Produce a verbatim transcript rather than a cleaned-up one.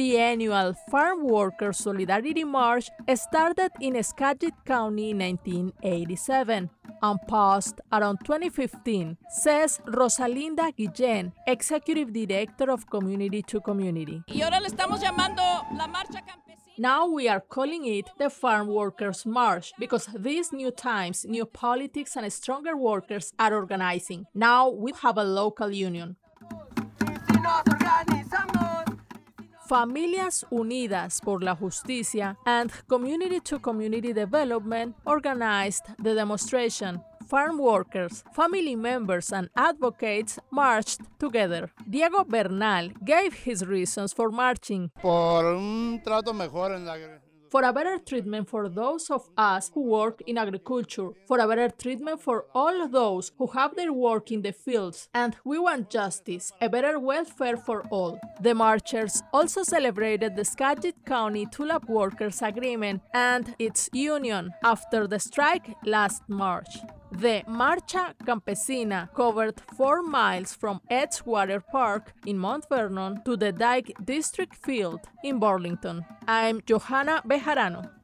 The annual Farm Workers Solidarity March started in Skagit County in nineteen eighty-seven and paused around twenty fifteen, says Rosalinda Guillén, Executive Director of Community to Community. Y ahora le estamos llamando la Marcha Campesina. Now we are calling it the Farm Workers March because these new times, new politics, and stronger workers are organizing. Now we have a local union. Familias Unidas por la Justicia and Community to Community Development organized the demonstration. Farm workers, family members, and advocates marched together. Diego Bernal gave his reasons for marching. Por un trato mejor en la For a better treatment for those of us who work in agriculture, for a better treatment for all those who have their work in the fields, and we want justice, a better welfare for all. The marchers also celebrated the Skagit County Tulip Workers Agreement and its union after the strike last March. The Marcha Campesina covered four miles from Edgewater Park in Mount Vernon to the Dyke District Field in Burlington. I'm Johanna Bejarano.